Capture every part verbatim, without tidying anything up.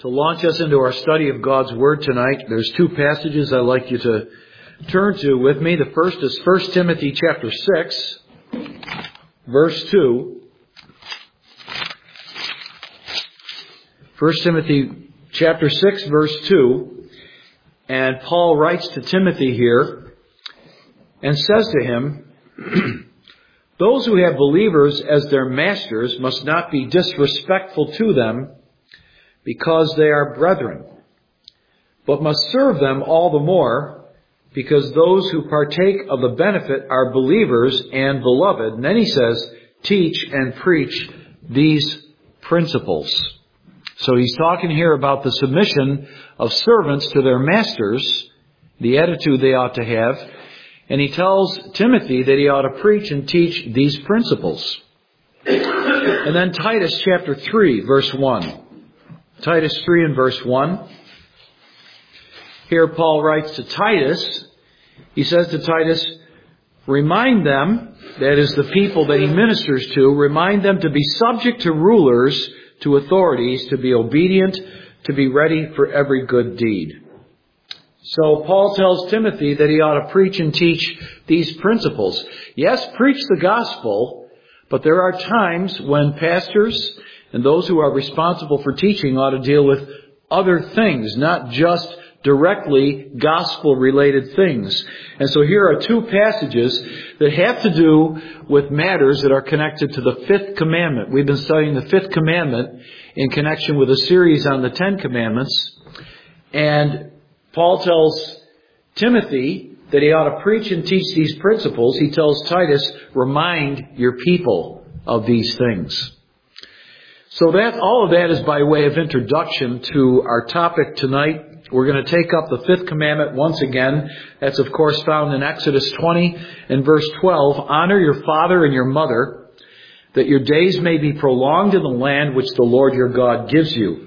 To launch us into our study of God's Word tonight, there's two passages I'd like you to turn to with me. The first is First Timothy chapter six, verse two. First Timothy chapter six, verse two. And Paul writes to Timothy here and says to him, "Those who have believers as their masters must not be disrespectful to them, because they are brethren, but must serve them all the more, because those who partake of the benefit are believers and beloved." And then he says, "Teach and preach these principles." So he's talking here about the submission of servants to their masters, the attitude they ought to have. And he tells Timothy that he ought to preach and teach these principles. And then Titus chapter three, verse one. Titus three and verse one. Here Paul writes to Titus. He says to Titus, "Remind them," that is the people that he ministers to, "remind them to be subject to rulers, to authorities, to be obedient, to be ready for every good deed." So Paul tells Timothy that he ought to preach and teach these principles. Yes, preach the gospel, but there are times when pastors and those who are responsible for teaching ought to deal with other things, not just directly gospel-related things. And so here are two passages that have to do with matters that are connected to the fifth commandment. We've been studying the fifth commandment in connection with a series on the Ten Commandments. And Paul tells Timothy that he ought to preach and teach these principles. He tells Titus, "Remind your people of these things." So that, all of that is by way of introduction to our topic tonight. We're going to take up the fifth commandment once again. That's of course found in Exodus twenty and verse twelve. "Honor your father and your mother, that your days may be prolonged in the land which the Lord your God gives you."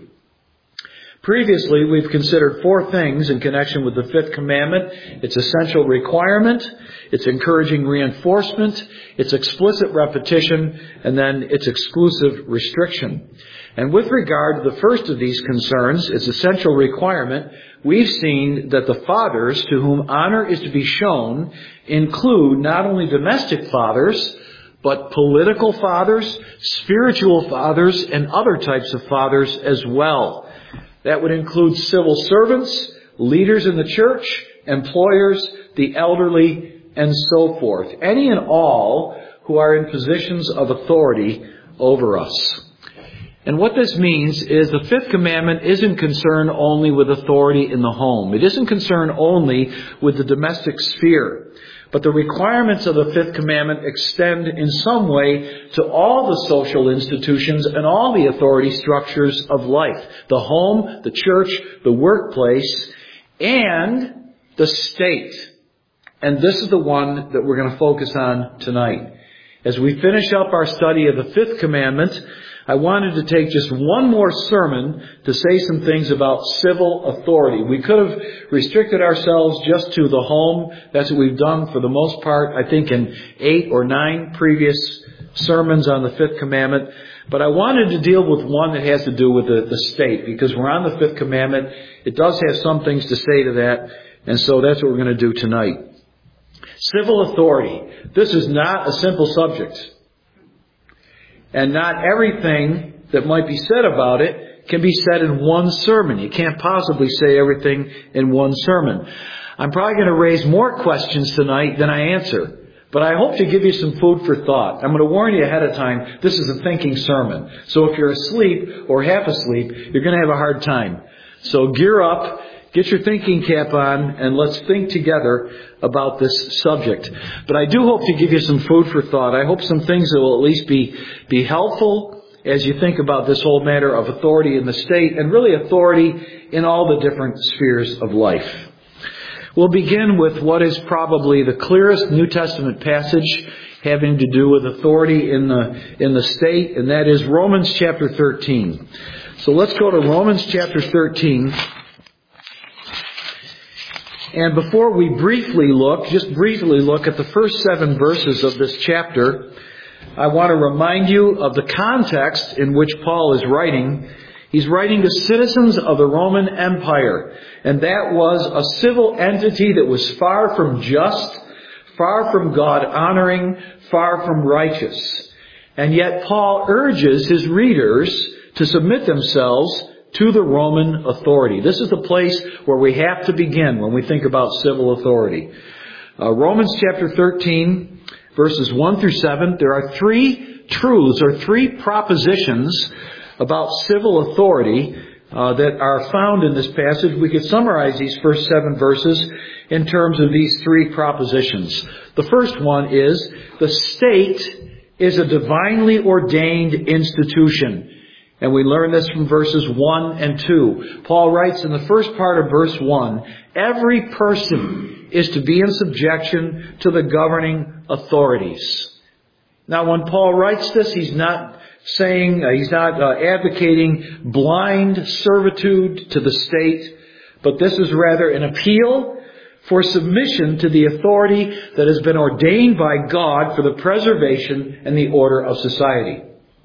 Previously, we've considered four things in connection with the fifth commandment: its essential requirement, its encouraging reinforcement, its explicit repetition, and then its exclusive restriction. And with regard to the first of these concerns, its essential requirement, we've seen that the fathers to whom honor is to be shown include not only domestic fathers, but political fathers, spiritual fathers, and other types of fathers as well. That would include civil servants, leaders in the church, employers, the elderly, and so forth. Any and all who are in positions of authority over us. And what this means is the fifth commandment isn't concerned only with authority in the home. It isn't concerned only with the domestic sphere. But the requirements of the fifth commandment extend in some way to all the social institutions and all the authority structures of life. The home, the church, the workplace, and the state. And this is the one that we're going to focus on tonight. As we finish up our study of the fifth commandment, I wanted to take just one more sermon to say some things about civil authority. We could have restricted ourselves just to the home. That's what we've done for the most part, I think, in eight or nine previous sermons on the fifth commandment. But I wanted to deal with one that has to do with the, the state, because we're on the fifth commandment. It does have some things to say to that, and so that's what we're going to do tonight. Civil authority. This is not a simple subject. And not everything that might be said about it can be said in one sermon. You can't possibly say everything in one sermon. I'm probably going to raise more questions tonight than I answer. But I hope to give you some food for thought. I'm going to warn you ahead of time, this is a thinking sermon. So if you're asleep or half asleep, you're going to have a hard time. So gear up. Get your thinking cap on, and let's think together about this subject. But I do hope to give you some food for thought. I hope some things that will at least be, be helpful as you think about this whole matter of authority in the state, and really authority in all the different spheres of life. We'll begin with what is probably the clearest New Testament passage having to do with authority in the, in the state, and that is Romans chapter thirteen. So let's go to Romans chapter thirteen. And before we briefly look, just briefly look at the first seven verses of this chapter, I want to remind you of the context in which Paul is writing. He's writing to citizens of the Roman Empire. And that was a civil entity that was far from just, far from God-honoring, far from righteous. And yet Paul urges his readers to submit themselves to the Roman authority. This is the place where we have to begin when we think about civil authority. Uh, Romans chapter thirteen, verses one through seven, there are three truths or three propositions about civil authority uh, that are found in this passage. We could summarize these first seven verses in terms of these three propositions. The first one is the state is a divinely ordained institution. And we learn this from verses one and two. Paul writes in the first part of verse one, every person is to be in subjection to the governing authorities. Now, when Paul writes this, he's not saying, uh, he's not uh, advocating blind servitude to the state, but this is rather an appeal for submission to the authority that has been ordained by God for the preservation and the order of society.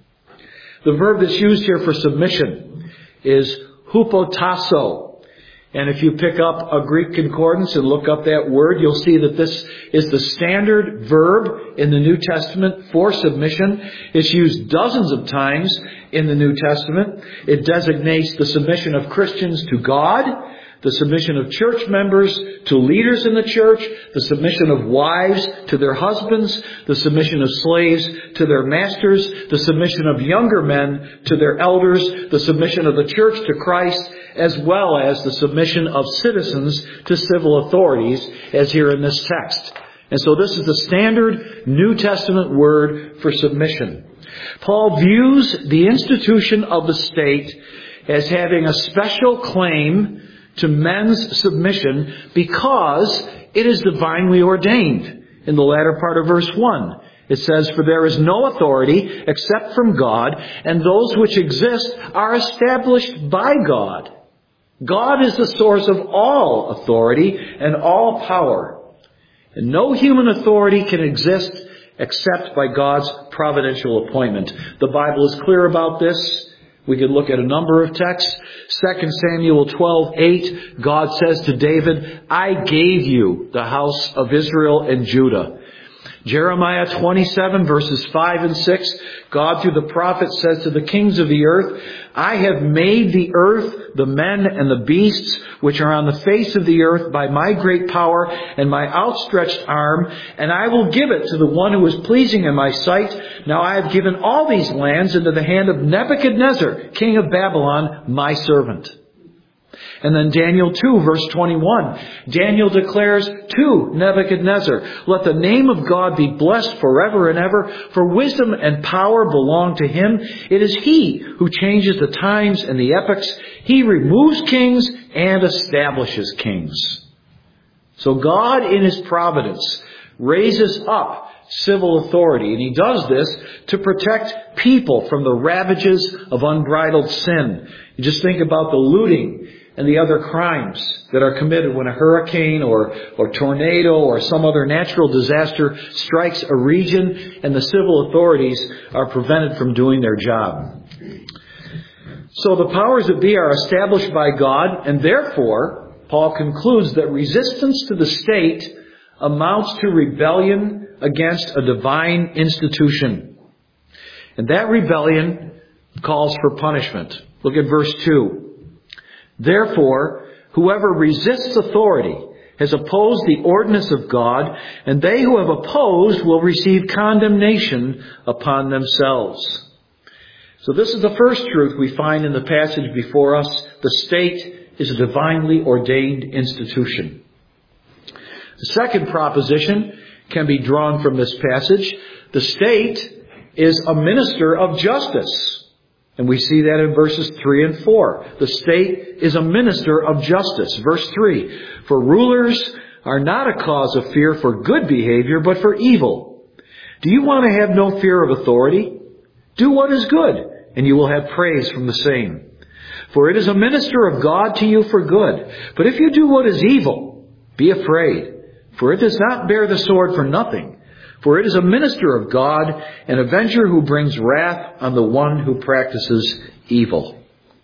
The verb that's used here for submission is hupotasso. And if you pick up a Greek concordance and look up that word, you'll see that this is the standard verb in the New Testament for submission. It's used dozens of times in the New Testament. It designates the submission of Christians to God, the submission of church members to leaders in the church, the submission of wives to their husbands, the submission of slaves to their masters, the submission of younger men to their elders, the submission of the church to Christ, as well as the submission of citizens to civil authorities, as here in this text. And so this is the standard New Testament word for submission. Paul views the institution of the state as having a special claim to men's submission because it is divinely ordained. In the latter part of verse one, it says, for there is no authority except from God, and those which exist are established by God. God is the source of all authority and all power. And no human authority can exist except by God's providential appointment. The Bible is clear about this. We could look at a number of texts. Second Samuel twelve eight, God says to David, I gave you the house of Israel and Judah. Jeremiah twenty-seven verses five and six, God through the prophet says to the kings of the earth, I have made the earth, the men and the beasts which are on the face of the earth by my great power and my outstretched arm, and I will give it to the one who is pleasing in my sight. Now I have given all these lands into the hand of Nebuchadnezzar, king of Babylon, my servant. And then Daniel two, verse twenty-one. Daniel declares to Nebuchadnezzar, let the name of God be blessed forever and ever, for wisdom and power belong to him. It is he who changes the times and the epochs. He removes kings and establishes kings. So God in his providence raises up civil authority, and he does this to protect people from the ravages of unbridled sin. You just think about the looting and the other crimes that are committed when a hurricane or, or tornado or some other natural disaster strikes a region and the civil authorities are prevented from doing their job. So the powers that be are established by God, and therefore, Paul concludes that resistance to the state amounts to rebellion against a divine institution. And that rebellion calls for punishment. Look at verse two. Therefore, whoever resists authority has opposed the ordinance of God, and they who have opposed will receive condemnation upon themselves. So this is the first truth we find in the passage before us. The state is a divinely ordained institution. The second proposition can be drawn from this passage. The state is a minister of justice. And we see that in verses three and four. The state is a minister of justice. Verse three, for rulers are not a cause of fear for good behavior, but for evil. Do you want to have no fear of authority? Do what is good, and you will have praise from the same. For it is a minister of God to you for good. But if you do what is evil, be afraid, for it does not bear the sword for nothing. For it is a minister of God, an avenger who brings wrath on the one who practices evil.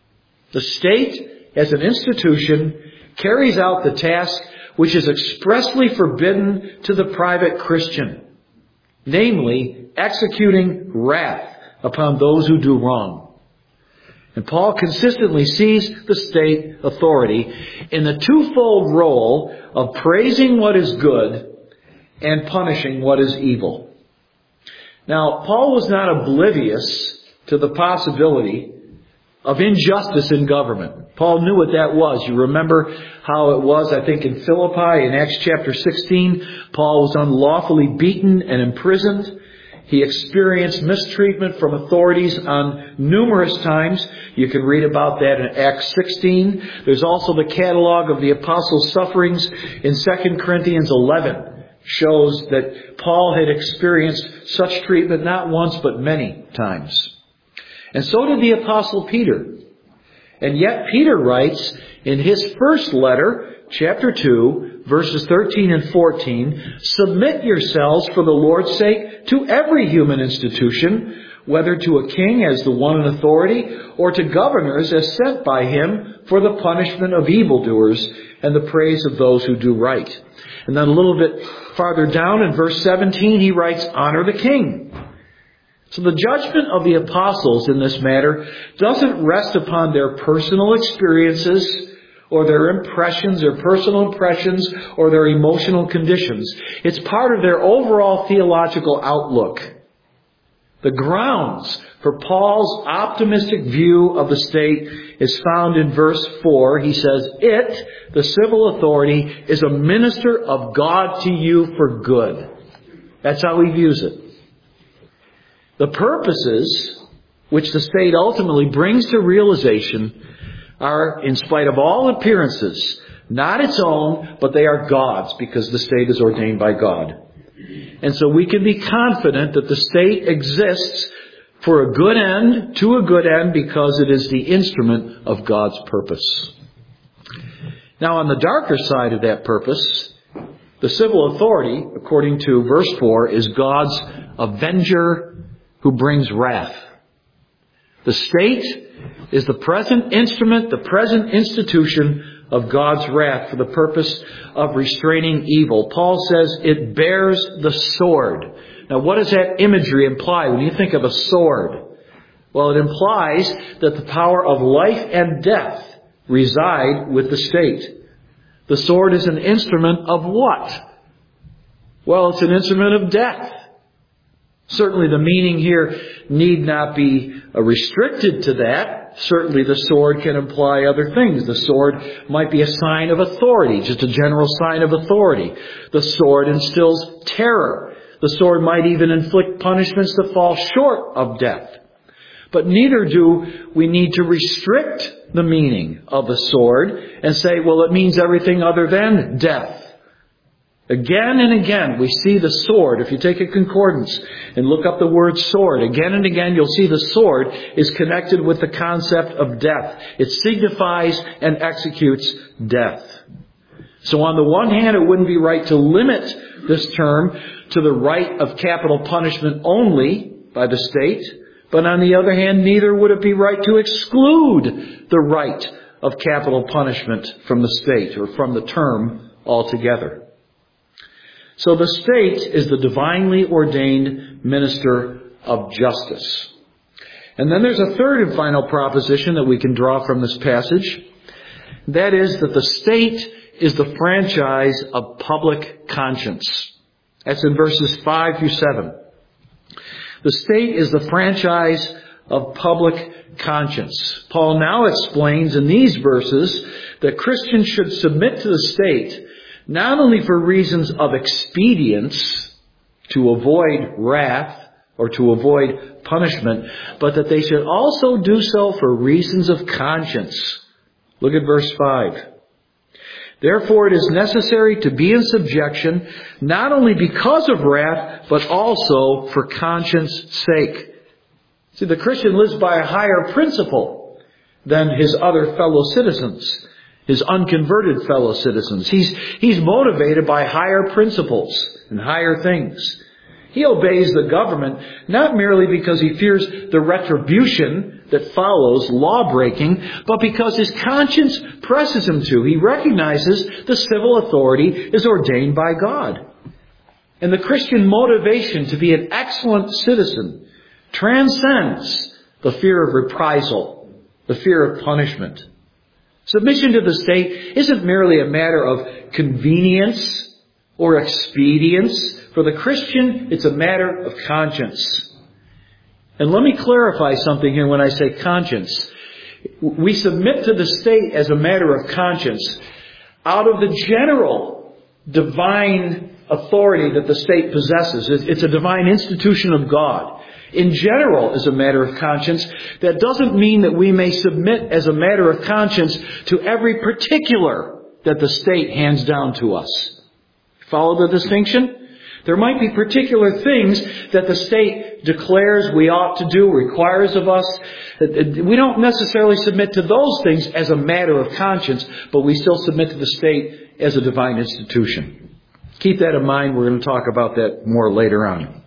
The state, as an institution, carries out the task which is expressly forbidden to the private Christian, namely, executing wrath upon those who do wrong. And Paul consistently sees the state authority in the twofold role of praising what is good and punishing what is evil. Now, Paul was not oblivious to the possibility of injustice in government. Paul knew what that was. You remember how it was, I think, in Philippi in Acts chapter sixteen. Paul was unlawfully beaten and imprisoned. He experienced mistreatment from authorities on numerous times. You can read about that in Acts sixteen. There's also the catalog of the apostles' sufferings in Second Corinthians eleven. Shows that Paul had experienced such treatment not once but many times. And so did the apostle Peter. And yet Peter writes in his first letter, chapter two, verses thirteen and fourteen, "Submit yourselves for the Lord's sake to every human institution, whether to a king as the one in authority, or to governors as sent by him for the punishment of evildoers and the praise of those who do right." And then a little bit farther down in verse seventeen, he writes, "Honor the king." So the judgment of the apostles in this matter doesn't rest upon their personal experiences or their impressions, their personal impressions, or their emotional conditions. It's part of their overall theological outlook. The grounds for Paul's optimistic view of the state is found in verse four. He says, "It," the civil authority, "is a minister of God to you for good." That's how he views it. The purposes which the state ultimately brings to realization are, in spite of all appearances, not its own, but they are God's, because the state is ordained by God. And so we can be confident that the state exists for a good end, to a good end, because it is the instrument of God's purpose. Now, on the darker side of that purpose, the civil authority, according to verse four, is God's avenger who brings wrath. The state is the present instrument, the present institution of God's wrath for the purpose of restraining evil. Paul says it bears the sword. Now, what does that imagery imply when you think of a sword? Well, it implies that the power of life and death reside with the state. The sword is an instrument of what? Well, it's an instrument of death. Certainly the meaning here need not be restricted to that. Certainly the sword can imply other things. The sword might be a sign of authority, just a general sign of authority. The sword instills terror. The sword might even inflict punishments that fall short of death. But neither do we need to restrict the meaning of the sword and say, well, it means everything other than death. Again and again, we see the sword. If you take a concordance and look up the word sword, again and again, you'll see the sword is connected with the concept of death. It signifies and executes death. So on the one hand, it wouldn't be right to limit this term to the right of capital punishment only by the state. But on the other hand, neither would it be right to exclude the right of capital punishment from the state or from the term altogether. So the state is the divinely ordained minister of justice. And then there's a third and final proposition that we can draw from this passage. That is that the state is the franchise of public conscience. That's in verses five through seven. The state is the franchise of public conscience. Paul now explains in these verses that Christians should submit to the state not only for reasons of expedience, to avoid wrath or to avoid punishment, but that they should also do so for reasons of conscience. Look at verse five. Therefore, it is necessary to be in subjection, not only because of wrath, but also for conscience sake. See, the Christian lives by a higher principle than his other fellow citizens, his unconverted fellow citizens. He's, he's motivated by higher principles and higher things. He obeys the government not merely because he fears the retribution that follows law-breaking, but because his conscience presses him to. He recognizes the civil authority is ordained by God. And the Christian motivation to be an excellent citizen transcends the fear of reprisal, the fear of punishment. Submission to the state isn't merely a matter of convenience or expedience. For the Christian, it's a matter of conscience. And let me clarify something here when I say conscience. We submit to the state as a matter of conscience out of the general divine authority that the state possesses. It's a divine institution of God. In general, as a matter of conscience, that doesn't mean that we may submit as a matter of conscience to every particular that the state hands down to us. Follow the distinction? There might be particular things that the state declares we ought to do, requires of us. We don't necessarily submit to those things as a matter of conscience, but we still submit to the state as a divine institution. Keep that in mind. We're going to talk about that more later on.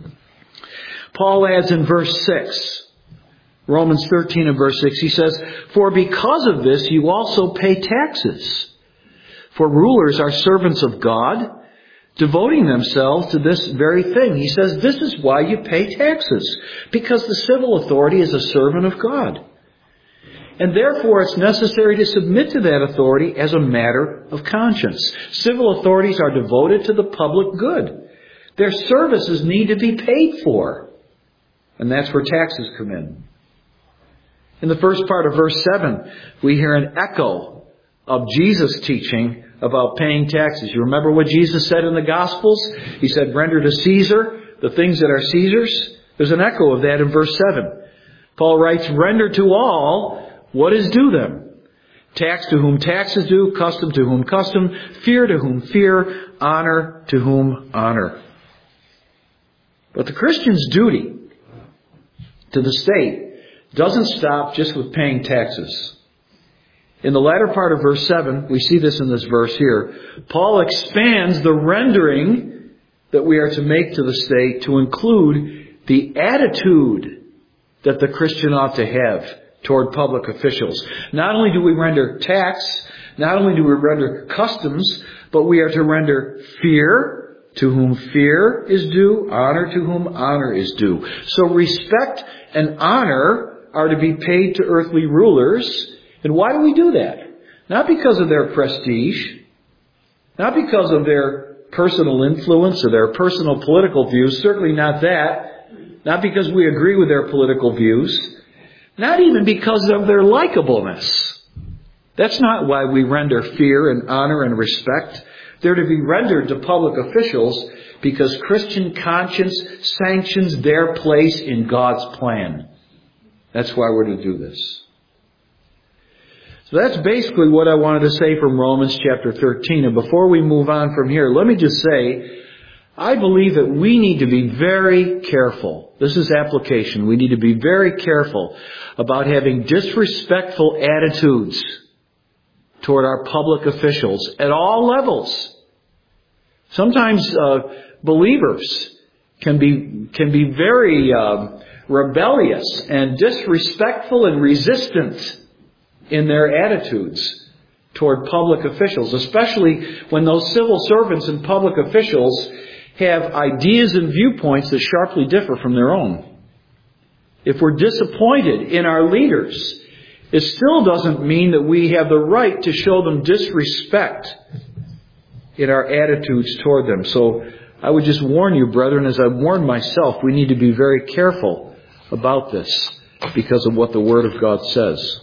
Paul adds in verse six, Romans thirteen and verse six, he says, "For because of this you also pay taxes. For rulers are servants of God, devoting themselves to this very thing." He says, this is why you pay taxes, because the civil authority is a servant of God. And therefore it's necessary to submit to that authority as a matter of conscience. Civil authorities are devoted to the public good. Their services need to be paid for. And that's where taxes come in. In the first part of verse seven, we hear an echo of Jesus' teaching about paying taxes. You remember what Jesus said in the Gospels? He said, "Render to Caesar the things that are Caesar's." There's an echo of that in verse seven. Paul writes, "Render to all what is due them. Tax to whom tax is due, custom to whom custom, fear to whom fear, honor to whom honor." But the Christian's duty to the state doesn't stop just with paying taxes. In the latter part of verse seven, we see this in this verse here, Paul expands the rendering that we are to make to the state to include the attitude that the Christian ought to have toward public officials. Not only do we render tax, not only do we render customs, but we are to render fear to whom fear is due, honor to whom honor is due. So respect and honor are to be paid to earthly rulers. And why do we do that? Not because of their prestige, not because of their personal influence or their personal political views, certainly not that, not because we agree with their political views, not even because of their likableness. That's not why we render fear and honor and respect. They're to be rendered to public officials because Christian conscience sanctions their place in God's plan. That's why we're to do this. So that's basically what I wanted to say from Romans chapter thirteen. And before we move on from here, let me just say, I believe that we need to be very careful. This is application. We need to be very careful about having disrespectful attitudes toward our public officials at all levels. Sometimes uh, believers can be can be very uh, rebellious and disrespectful and resistant in their attitudes toward public officials, especially when those civil servants and public officials have ideas and viewpoints that sharply differ from their own. If we're disappointed in our leaders, it still doesn't mean that we have the right to show them disrespect in our attitudes toward them. So I would just warn you, brethren, as I've warned myself, we need to be very careful about this because of what the Word of God says.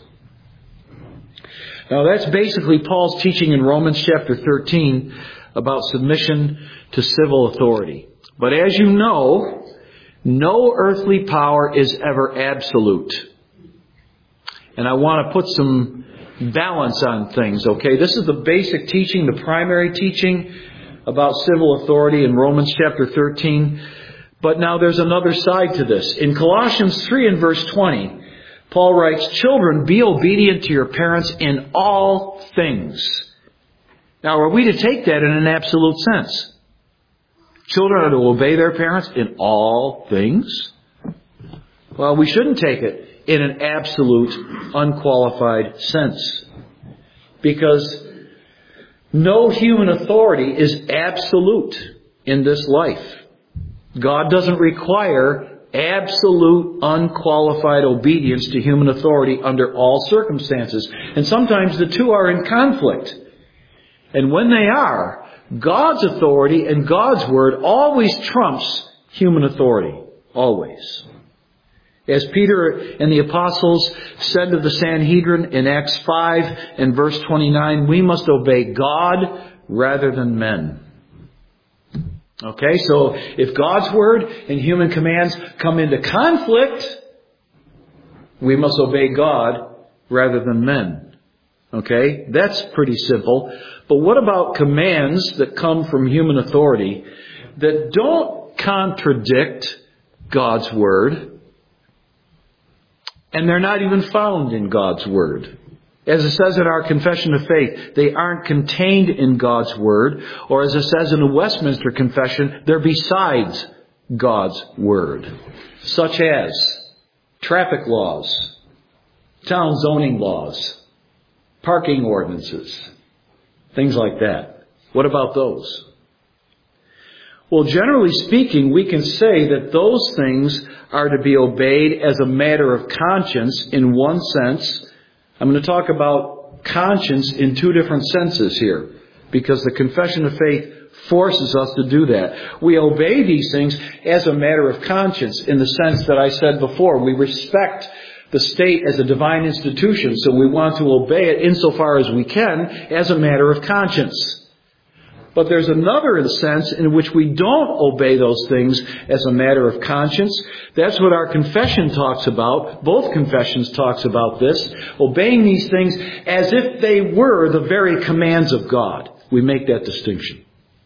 Now that's basically Paul's teaching in Romans chapter thirteen about submission to civil authority. But as you know, no earthly power is ever absolute. And I want to put some balance on things, okay? This is the basic teaching, the primary teaching about civil authority in Romans chapter thirteen. But now there's another side to this. In Colossians three and verse twenty, Paul writes, "Children, be obedient to your parents in all things." Now, are we to take that in an absolute sense? Children are to obey their parents in all things? Well, we shouldn't take it in an absolute, unqualified sense. Because no human authority is absolute in this life. God doesn't require absolute, unqualified obedience to human authority under all circumstances. And sometimes the two are in conflict. And when they are, God's authority and God's word always trumps human authority. Always. As Peter and the apostles said to the Sanhedrin in Acts five and verse twenty-nine, we must obey God rather than men. Okay, so if God's word and human commands come into conflict, we must obey God rather than men. Okay, that's pretty simple. But what about commands that come from human authority that don't contradict God's word, and they're not even found in God's word? As it says in our Confession of Faith, they aren't contained in God's word, or as it says in the Westminster Confession, they're besides God's word. Such as traffic laws, town zoning laws, parking ordinances, things like that. What about those? Well, generally speaking, we can say that those things are to be obeyed as a matter of conscience in one sense. I'm going to talk about conscience in two different senses here, because the Confession of Faith forces us to do that. We obey these things as a matter of conscience in the sense that I said before. We respect the state as a divine institution, so we want to obey it insofar as we can as a matter of conscience. But there's another sense in which we don't obey those things as a matter of conscience. That's what our confession talks about. Both confessions talks about this. Obeying these things as if they were the very commands of God. We make that distinction.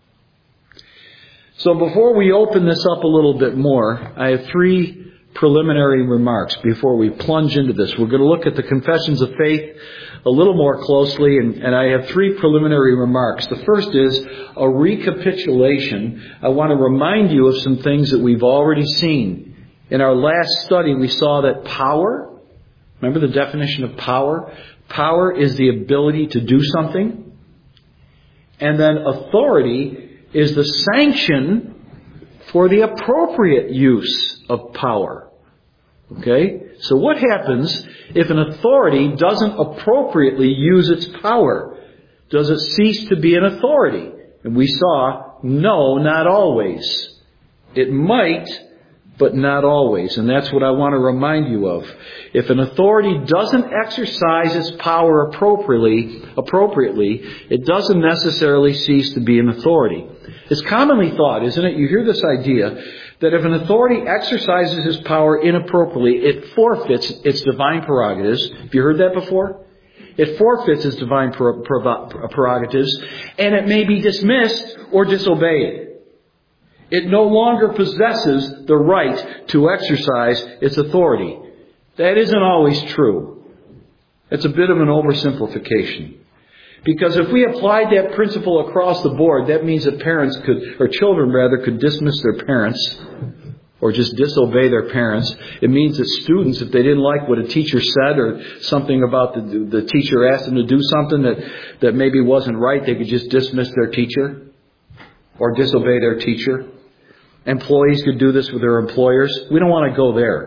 So before we open this up a little bit more, I have three preliminary remarks before we plunge into this. We're going to look at the confessions of faith a little more closely, and, and I have three preliminary remarks. The first is a recapitulation. I want to remind you of some things that we've already seen. In our last study, we saw that power, remember the definition of power? Power is the ability to do something. And then authority is the sanction for the appropriate use of power. Okay? So what happens if an authority doesn't appropriately use its power? Does it cease to be an authority? And we saw, no, not always. It might, but not always. And that's what I want to remind you of. If an authority doesn't exercise its power appropriately, appropriately, it doesn't necessarily cease to be an authority. It's commonly thought, isn't it? You hear this idea that if an authority exercises its power inappropriately, it forfeits its divine prerogatives. Have you heard that before? It forfeits its divine prerogatives, and it may be dismissed or disobeyed. It no longer possesses the right to exercise its authority. That isn't always true. It's a bit of an oversimplification. Because if we applied that principle across the board, that means that parents could, or children rather, could dismiss their parents or just disobey their parents. It means that students, if they didn't like what a teacher said or something about the, the teacher asked them to do something that, that maybe wasn't right, they could just dismiss their teacher or disobey their teacher. Employees could do this with their employers. We don't want to go there.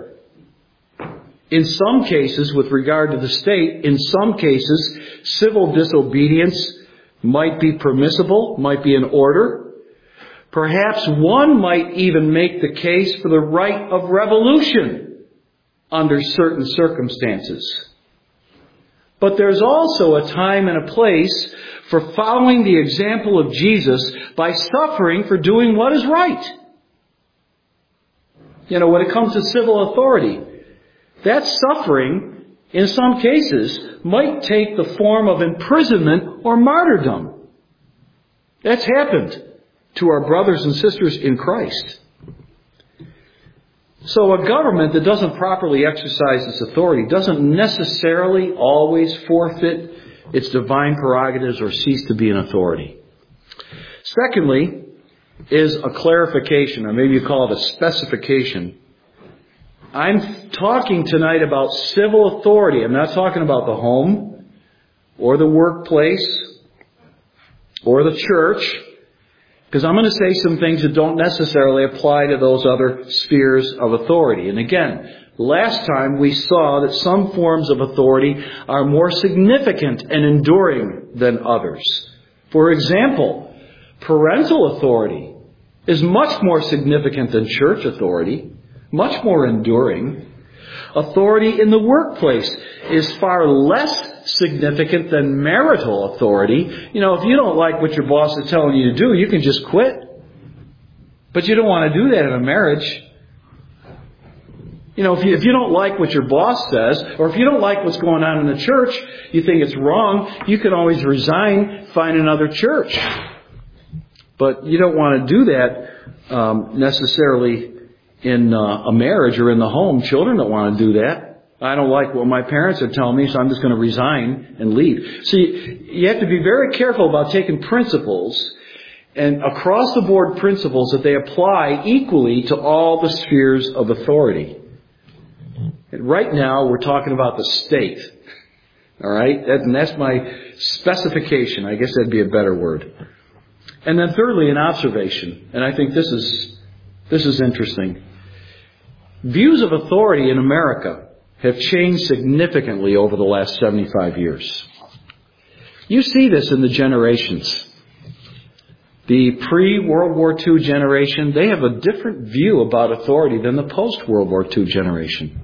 In some cases, with regard to the state, in some cases, civil disobedience might be permissible, might be in order. Perhaps one might even make the case for the right of revolution under certain circumstances. But there's also a time and a place for following the example of Jesus by suffering for doing what is right. You know, when it comes to civil authority, that suffering, in some cases, might take the form of imprisonment or martyrdom. That's happened to our brothers and sisters in Christ. So a government that doesn't properly exercise its authority doesn't necessarily always forfeit its divine prerogatives or cease to be an authority. Secondly, is a clarification, or maybe you call it a specification, I'm talking tonight about civil authority. I'm not talking about the home or the workplace or the church, because I'm going to say some things that don't necessarily apply to those other spheres of authority. And again, last time we saw that some forms of authority are more significant and enduring than others. For example, parental authority is much more significant than church authority, much more enduring. Authority in the workplace is far less significant than marital authority. You know, if you don't like what your boss is telling you to do, you can just quit. But you don't want to do that in a marriage. You know, if you, if you don't like what your boss says, or if you don't like what's going on in the church, you think it's wrong, you can always resign, find another church. But you don't want to do that um, necessarily in uh, a marriage or in the home. Children don't want to do that. I don't like what my parents are telling me, so I'm just going to resign and leave. See, you have to be very careful about taking principles and across the board principles that they apply equally to all the spheres of authority. And right now, we're talking about the state. All right? That, and that's my specification. I guess that'd be a better word. And then thirdly, an observation. And I think this is, this is interesting. Views of authority in America have changed significantly over the last seventy-five years. You see this in the generations. The pre-World War Two generation, they have a different view about authority than the post-World War Two generation.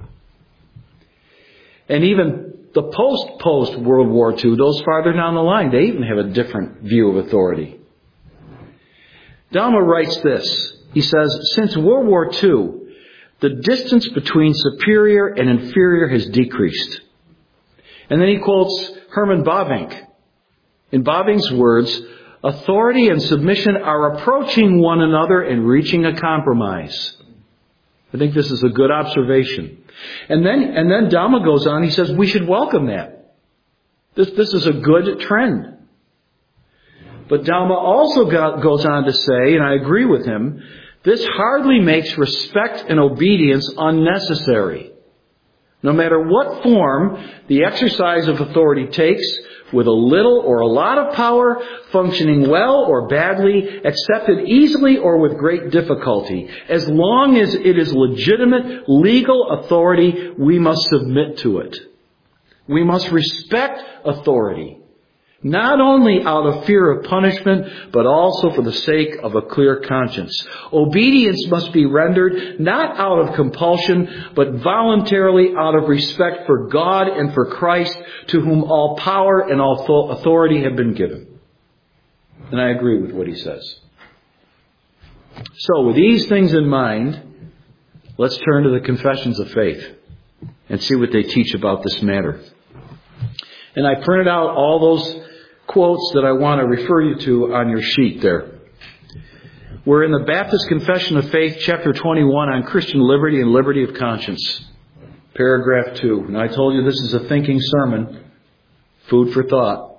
And even the post-post-World War Two, those farther down the line, they even have a different view of authority. Dhamma writes this. He says, since World War Two, the distance between superior and inferior has decreased. And then he quotes Herman Bavinck. In Bavinck's words, authority and submission are approaching one another and reaching a compromise. I think this is a good observation. And then, and then Dhamma goes on, he says we should welcome that. This, this is a good trend. But Dhamma also got, goes on to say, and I agree with him, this hardly makes respect and obedience unnecessary. No matter what form the exercise of authority takes, with a little or a lot of power, functioning well or badly, accepted easily or with great difficulty, as long as it is legitimate legal authority, we must submit to it. We must respect authority. Not only out of fear of punishment, but also for the sake of a clear conscience. Obedience must be rendered not out of compulsion, but voluntarily out of respect for God and for Christ, to whom all power and all authority have been given. And I agree with what he says. So, with these things in mind, let's turn to the Confessions of Faith and see what they teach about this matter. And I printed out all those quotes that I want to refer you to on your sheet there. We're in the Baptist Confession of Faith, chapter twenty-one, on Christian liberty and liberty of conscience. Paragraph two. Now I told you this is a thinking sermon. Food for thought.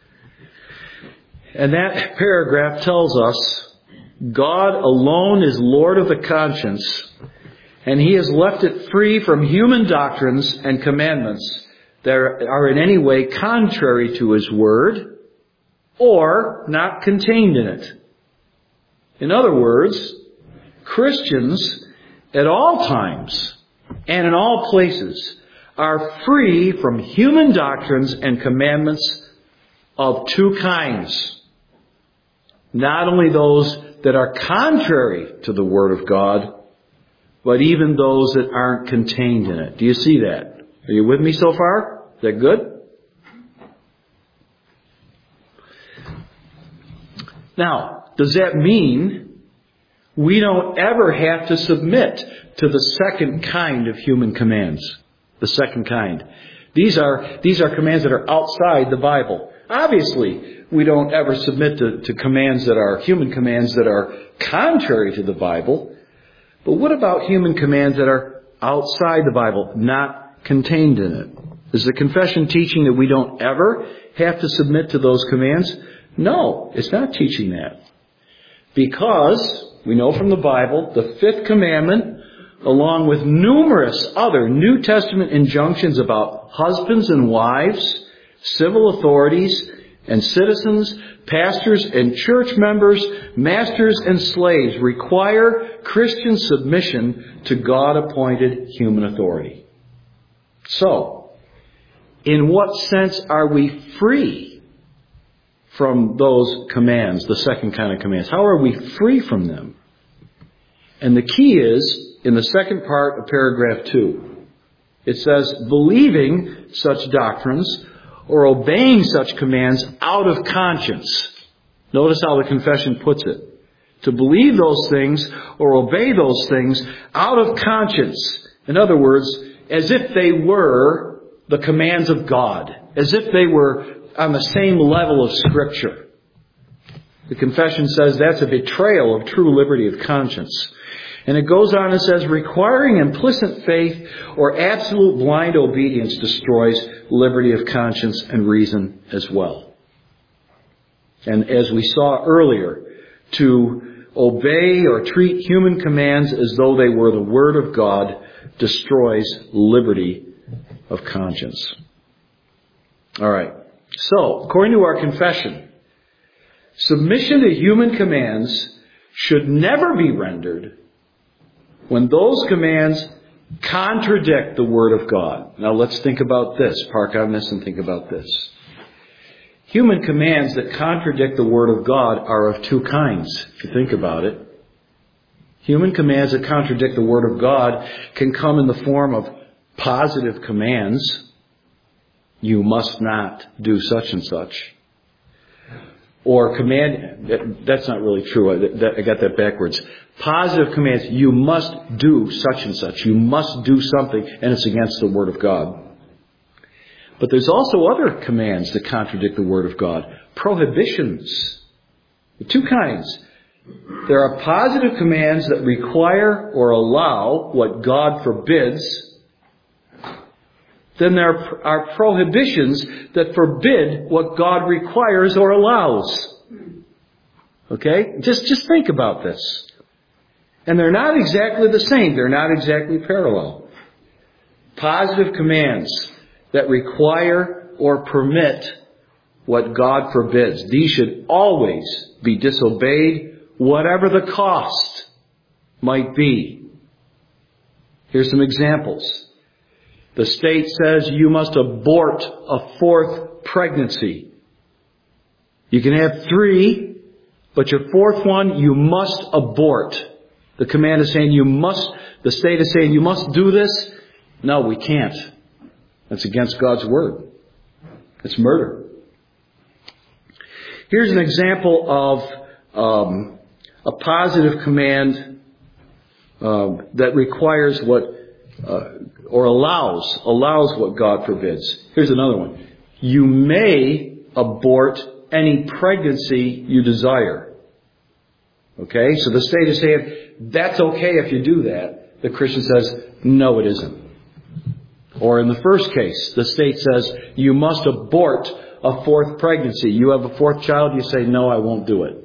And that paragraph tells us, God alone is Lord of the conscience, and He has left it free from human doctrines and commandments that are in any way contrary to His Word or not contained in it. In other words, Christians at all times and in all places are free from human doctrines and commandments of two kinds. Not only those that are contrary to the Word of God, but even those that aren't contained in it. Do you see that? Are you with me so far? Is that good? Now, does that mean we don't ever have to submit to the second kind of human commands? The second kind. These are, these are commands that are outside the Bible. Obviously, we don't ever submit to, to commands that are human commands that are contrary to the Bible. But what about human commands that are outside the Bible, not contained in it? Is the confession teaching that we don't ever have to submit to those commands? No, it's not teaching that. Because we know from the Bible, the fifth commandment along with numerous other New Testament injunctions about husbands and wives, civil authorities and citizens, pastors and church members, masters and slaves, require Christian submission to God-appointed human authority. So, in what sense are we free from those commands, the second kind of commands? How are we free from them? And the key is, in the second part of paragraph two, it says, believing such doctrines or obeying such commands out of conscience. Notice how the confession puts it. To believe those things or obey those things out of conscience. In other words, as if they were the commands of God. As if they were on the same level of Scripture. The confession says that's a betrayal of true liberty of conscience. And it goes on and says, requiring implicit faith or absolute blind obedience destroys liberty of conscience and reason as well. And as we saw earlier, to obey or treat human commands as though they were the Word of God destroys liberty of conscience. All right. So, according to our confession, submission to human commands should never be rendered when those commands contradict the Word of God. Now let's think about this. Park on this and think about this. Human commands that contradict the Word of God are of two kinds, if you think about it. Human commands that contradict the Word of God can come in the form of positive commands. You must not do such and such. Or command, that's not really true. I got that backwards. Positive commands, you must do such and such. You must do something, and it's against the Word of God. But there's also other commands that contradict the Word of God. Prohibitions. Two kinds. There are positive commands that require or allow what God forbids. Then there are prohibitions that forbid what God requires or allows. Okay? Just, just think about this. And they're not exactly the same. They're not exactly parallel. Positive commands that require or permit what God forbids. These should always be disobeyed, whatever the cost might be. Here's some examples. The state says you must abort a fourth pregnancy. You can have three, but your fourth one you must abort. The command is saying you must, the state is saying you must do this. No, we can't. That's against God's Word. It's murder. Here's an example of um, a positive command uh, that requires what uh, or allows allows what God forbids. Here's another one. You may abort any pregnancy you desire. Okay? So the state is saying, that's okay if you do that. The Christian says, no, it isn't. Or in the first case, the state says, you must abort a fourth pregnancy. You have a fourth child, you say, no, I won't do it.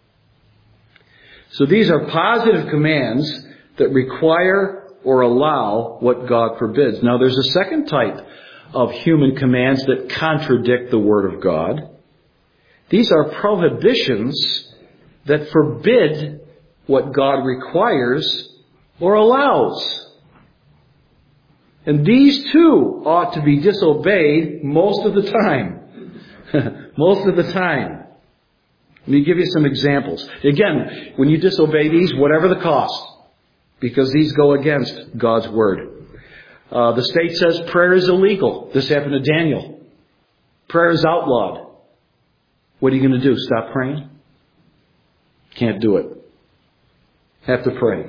So these are positive commands that require or allow what God forbids. Now there's a second type of human commands that contradict the Word of God. These are prohibitions that forbid what God requires or allows. And these too ought to be disobeyed most of the time. Most of the time. Let me give you some examples. Again, when you disobey these, whatever the cost, because these go against God's Word. Uh, the state says prayer is illegal. This happened to Daniel. Prayer is outlawed. What are you going to do? Stop praying? Can't do it. Have to pray.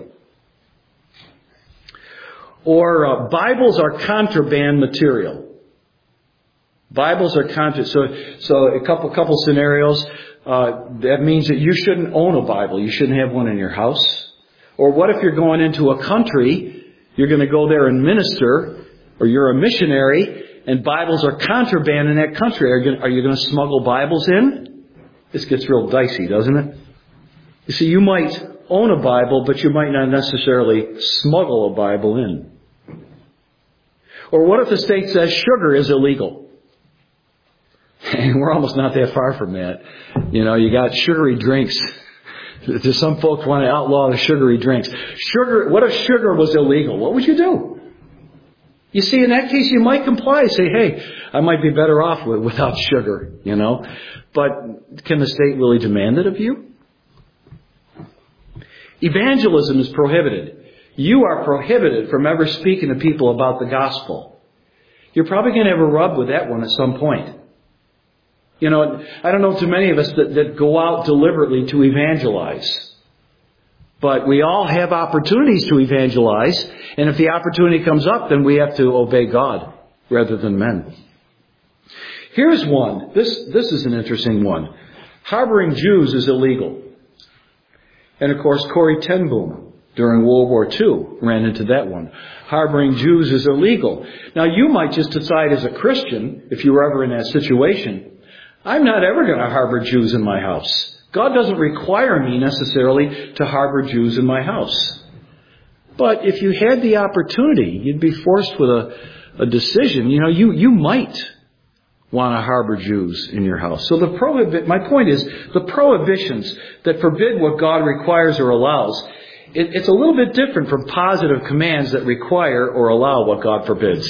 Or uh, Bibles are contraband material. Bibles are contra. So, so a couple couple scenarios. Uh, that means that you shouldn't own a Bible. You shouldn't have one in your house. Or what if you're going into a country, you're going to go there and minister, or you're a missionary, and Bibles are contraband in that country. Are you going, are you going to smuggle Bibles in? This gets real dicey, doesn't it? You see, you might own a Bible, but you might not necessarily smuggle a Bible in? Or what if the state says sugar is illegal? And we're almost not that far from that. You know, you got sugary drinks. Some folks want to outlaw the sugary drinks. Sugar. What if sugar was illegal? What would you do? You see, in that case, you might comply. Say, hey, I might be better off with, without sugar, you know. But can the state really demand it of you? Evangelism is prohibited. You are prohibited from ever speaking to people about the gospel. You're probably going to have a rub with that one at some point. You know, I don't know too many of us that, that go out deliberately to evangelize. But we all have opportunities to evangelize. And if the opportunity comes up, then we have to obey God rather than men. Here's one. This, this is an interesting one. Harboring Jews is illegal. And of course, Corrie ten Boom during World War Two ran into that one. Harboring Jews is illegal. Now, you might just decide as a Christian, if you were ever in that situation, I'm not ever going to harbor Jews in my house. God doesn't require me necessarily to harbor Jews in my house. But if you had the opportunity, you'd be forced with a, a decision. You know, you, you might want to harbor Jews in your house. So the prohibit, my point is, the prohibitions that forbid what God requires or allows, it, it's a little bit different from positive commands that require or allow what God forbids.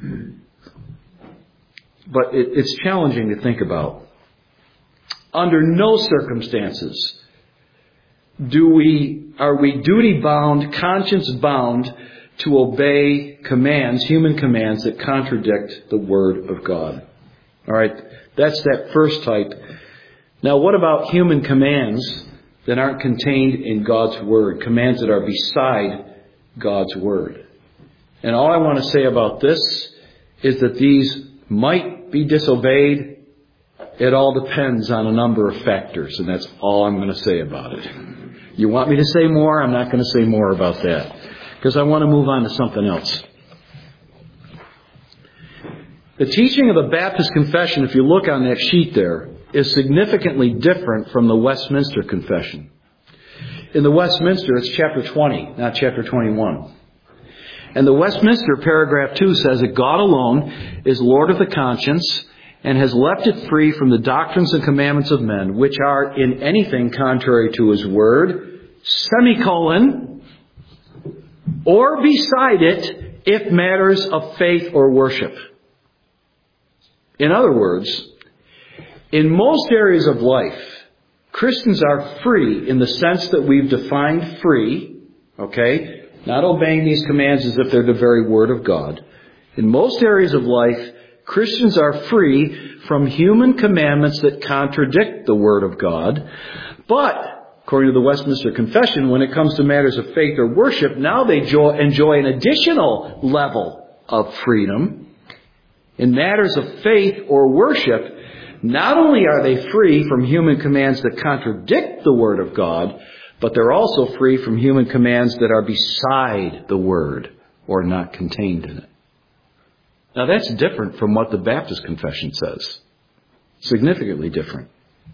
But it, it's challenging to think about. Under no circumstances do we, are we duty bound, conscience bound to obey commands, human commands that contradict the Word of God. All right, that's that first type. Now, what about human commands that aren't contained in God's Word, commands that are beside God's Word? And all I want to say about this is that these might be disobeyed. It all depends on a number of factors, and that's all I'm going to say about it. You want me to say more? I'm not going to say more about that, because I want to move on to something else. The teaching of the Baptist Confession, if you look on that sheet there, is significantly different from the Westminster Confession. In the Westminster, it's chapter twenty, not chapter twenty-one. And the Westminster, paragraph two, says that God alone is Lord of the conscience and has left it free from the doctrines and commandments of men, which are in anything contrary to His Word, semicolon, or beside it, if matters of faith or worship. In other words, in most areas of life, Christians are free in the sense that we've defined free, okay? Not obeying these commands as if they're the very Word of God. In most areas of life, Christians are free from human commandments that contradict the Word of God. But, according to the Westminster Confession, when it comes to matters of faith or worship, now they enjoy an additional level of freedom. In matters of faith or worship, not only are they free from human commands that contradict the Word of God, but they're also free from human commands that are beside the Word or not contained in it. Now that's different from what the Baptist Confession says. Significantly different.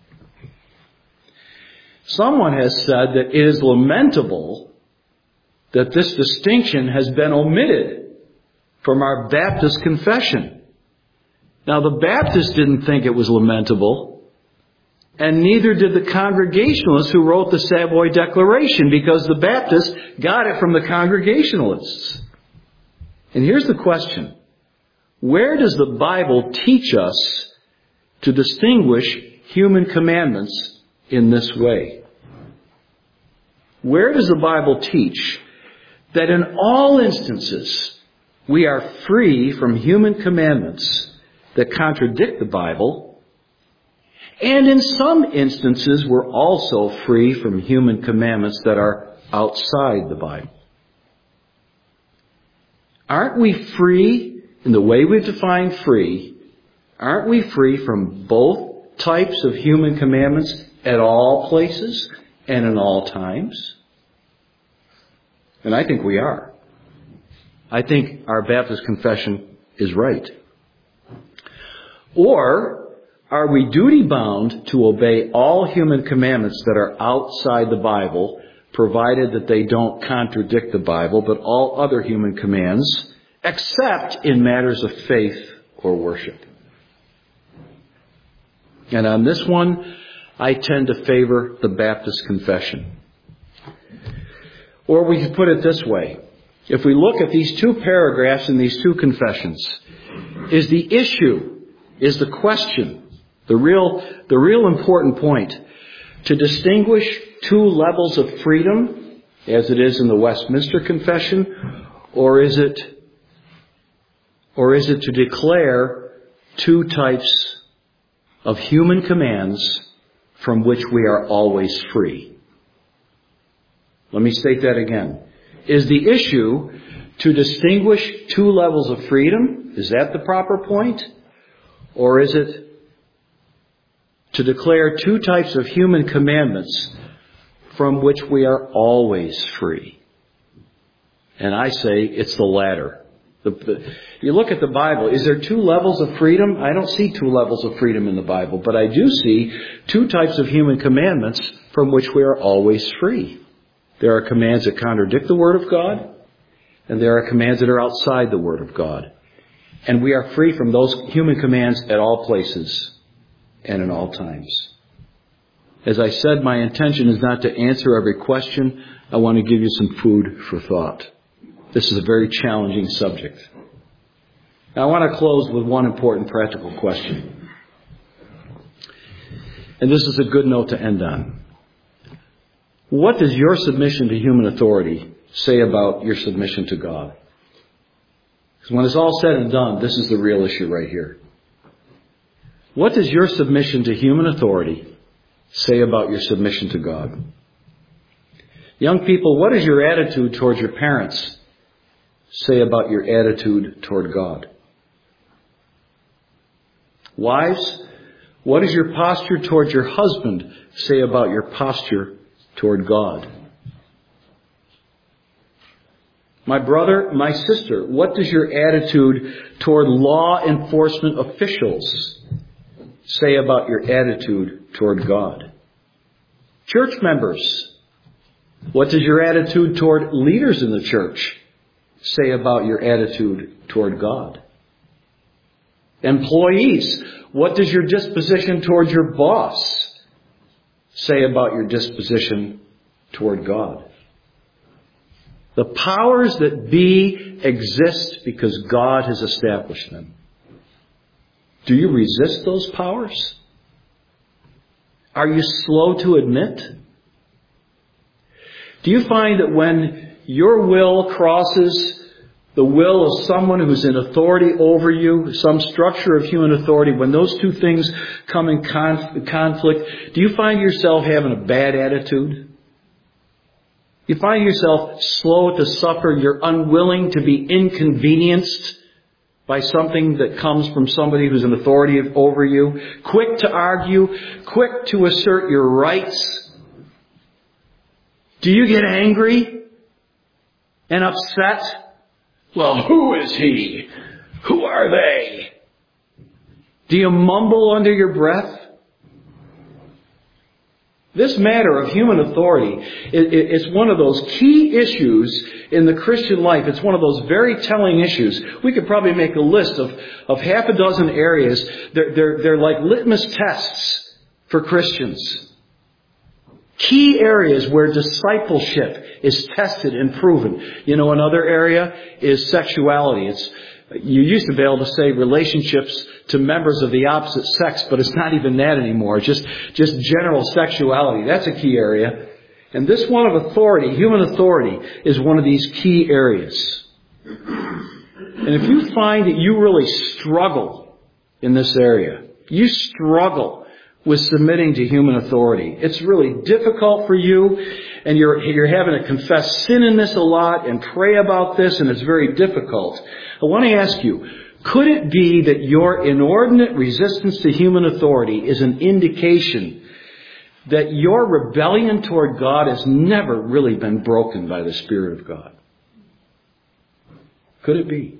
Someone has said that it is lamentable that this distinction has been omitted from our Baptist Confession. Now the Baptists didn't think it was lamentable, and neither did the Congregationalists who wrote the Savoy Declaration, because the Baptists got it from the Congregationalists. And here's the question. Where does the Bible teach us to distinguish human commandments in this way? Where does the Bible teach that in all instances we are free from human commandments that contradict the Bible, and in some instances we're also free from human commandments that are outside the Bible? Aren't we free in the way we've defined free? Aren't we free from both types of human commandments at all places and in all times? And I think we are. I think our Baptist Confession is right. Or are we duty bound to obey all human commandments that are outside the Bible, provided that they don't contradict the Bible, but all other human commands, except in matters of faith or worship. And on this one, I tend to favor the Baptist Confession. Or we could put it this way. If we look at these two paragraphs in these two confessions, is the issue, is the question, the real, the real important point, to distinguish two levels of freedom, as it is in the Westminster Confession, or is it, or is it to declare two types of human commands from which we are always free? Let me state that again. Is the issue to distinguish two levels of freedom? Is that the proper point? Or is it to declare two types of human commandments from which we are always free? And I say it's the latter. The, the, you look at the Bible, is there two levels of freedom? I don't see two levels of freedom in the Bible, but I do see two types of human commandments from which we are always free. There are commands that contradict the Word of God, and there are commands that are outside the Word of God. And we are free from those human commands at all places and in all times. As I said, my intention is not to answer every question. I want to give you some food for thought. This is a very challenging subject. Now, I want to close with one important practical question. And this is a good note to end on. What does your submission to human authority say about your submission to God? Because when it's all said and done, this is the real issue right here. What does your submission to human authority say about your submission to God? Young people, what does your attitude towards your parents say about your attitude toward God? Wives, what does your posture towards your husband say about your posture toward God? My brother, my sister, what does your attitude toward law enforcement officials say about your attitude toward God? Church members, what does your attitude toward leaders in the church say about your attitude toward God? Employees, what does your disposition toward your boss say about your disposition toward God? The powers that be exist because God has established them. Do you resist those powers? Are you slow to admit? Do you find that when your will crosses the will of someone who's in authority over you, some structure of human authority, when those two things come in conf- conflict, do you find yourself having a bad attitude? You find yourself slow to suffer. You're unwilling to be inconvenienced by something that comes from somebody who's in authority over you. Quick to argue. Quick to assert your rights. Do you get angry and upset? Well, who is he? Who are they? Do you mumble under your breath? This matter of human authority is one of those key issues in the Christian life. It's one of those very telling issues. We could probably make a list of, of half a dozen areas. They're, they're, they're like litmus tests for Christians. Key areas where discipleship is tested and proven. You know, another area is sexuality. It's You used to be able to say relationships to members of the opposite sex, but it's not even that anymore. Just, just general sexuality. That's a key area. And this one of authority, human authority, is one of these key areas. And if you find that you really struggle in this area, you struggle with submitting to human authority, it's really difficult for you, and you're, you're having to confess sin in this a lot and pray about this, and it's very difficult. I want to ask you, could it be that your inordinate resistance to human authority is an indication that your rebellion toward God has never really been broken by the Spirit of God? Could it be?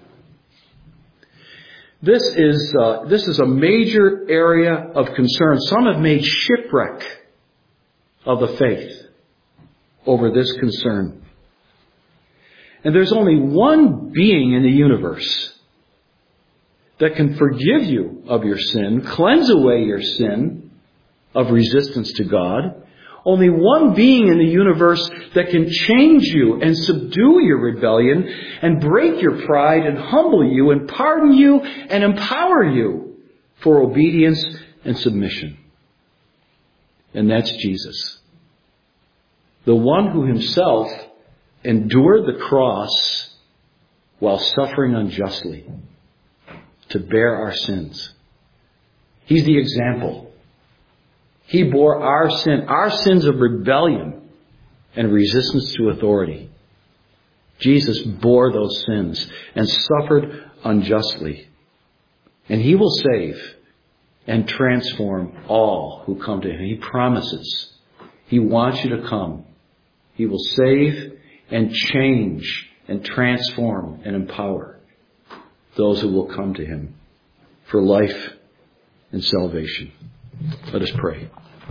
This is uh, this is a major area of concern. Some have made shipwreck of the faith. over this concern. And there's only one being in the universe that can forgive you of your sin, cleanse away your sin of resistance to God. Only one being in the universe that can change you and subdue your rebellion and break your pride and humble you and pardon you and empower you for obedience and submission. And that's Jesus. The one who himself endured the cross while suffering unjustly to bear our sins. He's the example. He bore our sin, our sins of rebellion and resistance to authority. Jesus bore those sins and suffered unjustly. And he will save and transform all who come to him. He promises. He wants you to come. He will save and change and transform and empower those who will come to him for life and salvation. Let us pray.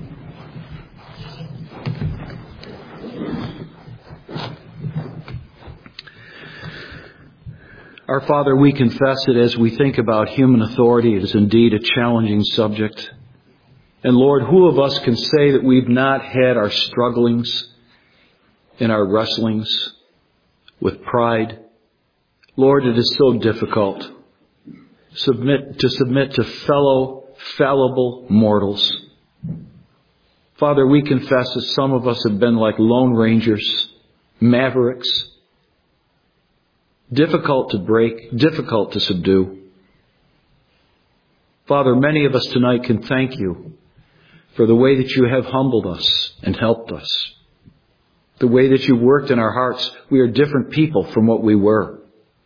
Our Father, we confess that as we think about human authority, it is indeed a challenging subject. And Lord, who of us can say that we've not had our strugglings and our wrestlings with pride? Lord, it is so difficult submit, to submit to fellow fallible mortals. Father, we confess that some of us have been like lone rangers, mavericks, difficult to break, difficult to subdue. Father, many of us tonight can thank you for the way that you have humbled us and helped us. The way that you worked in our hearts. We are different people from what we were.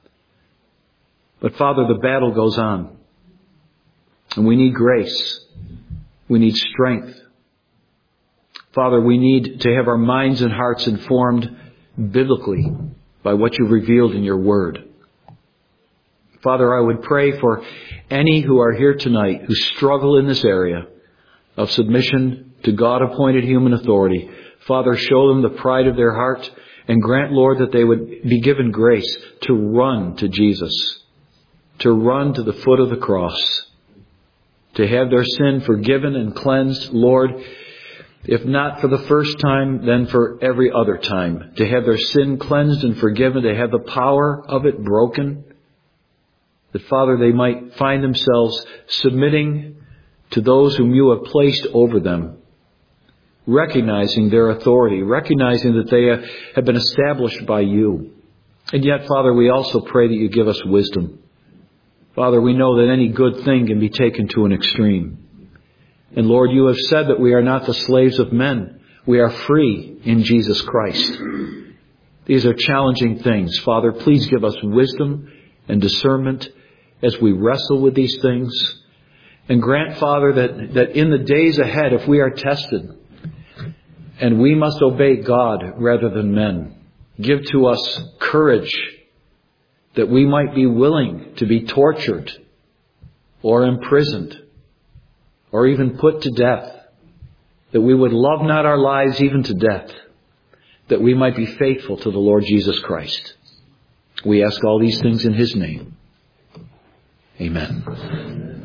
But Father, the battle goes on. And we need grace. We need strength. Father, we need to have our minds and hearts informed biblically by what you've revealed in your word. Father, I would pray for any who are here tonight who struggle in this area of submission to God-appointed human authority. Father, show them the pride of their heart and grant, Lord, that they would be given grace to run to Jesus, to run to the foot of the cross, to have their sin forgiven and cleansed, Lord, if not for the first time, then for every other time. To have their sin cleansed and forgiven, to have the power of it broken. That, Father, they might find themselves submitting to those whom you have placed over them. Recognizing their authority. Recognizing that they have been established by you. And yet, Father, we also pray that you give us wisdom. Father, we know that any good thing can be taken to an extreme. And Lord, you have said that we are not the slaves of men. We are free in Jesus Christ. These are challenging things. Father, please give us wisdom and discernment as we wrestle with these things. And grant, Father, that, that in the days ahead, if we are tested and we must obey God rather than men, give to us courage that we might be willing to be tortured or imprisoned or even put to death, that we would love not our lives even to death, that we might be faithful to the Lord Jesus Christ. We ask all these things in his name. Amen.